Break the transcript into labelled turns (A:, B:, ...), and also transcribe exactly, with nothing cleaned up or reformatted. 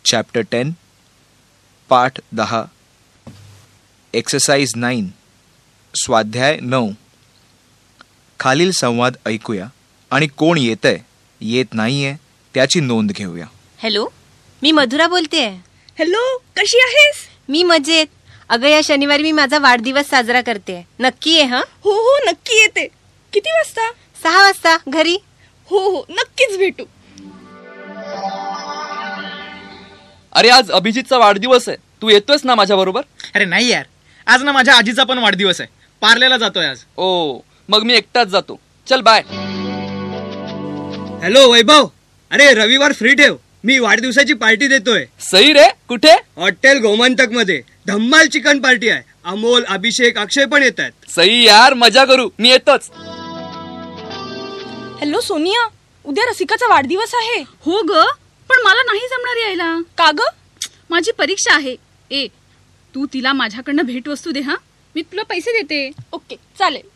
A: Chapter ten पाठ दहा exercise nine स्वाध्याय नऊ. खालील संवाद ऐकूया आणि कोण येतंय येत नाहीये त्याची नोंद घेऊया.
B: हॅलो, मी मधुरा बोलतेय.
C: हॅलो, कशी आहेस?
B: मी मजेत. अगं, या शनिवारी मी माझा वाढदिवस साजरा करते. नक्की ये. हा
C: हो हो, नक्की येते. किती वाजता?
B: सहा वाजता घरी.
C: हो हो, नक्कीच भेटू.
D: अरे, आज अभिजितचा वाढदिवस आहे. तू येतोयस ना माझ्या बरोबर?
E: अरे नाही यार, आज ना माझ्या आजीचा पण वाढदिवस आहे. पार्लेला जातोय आज.
D: ओ, मग मी एकटाच जातो. चल बाय.
F: हॅलो वैभव, अरे रविवार फ्री ठेव, मी वाढदिवसाची पार्टी देतोय.
D: सई रे, कुठे?
F: हॉटेल गोमंतक मध्ये धम्माल चिकन पार्टी आहे. अमोल, अभिषेक, अक्षय पण येत आहेत.
D: सई यार, मजा करू. मी येतोच.
C: हॅलो सोनिया, उद्या रसिकाचा वाढदिवस आहे.
G: हो ग, पण मला नाही जमणार यायला.
C: का ग?
G: माझी परीक्षा आहे. ए, तू तिला माझ्याकडनं भेटवस्तू दे. हा, मी तुला पैसे देते.
C: ओके, चालेल.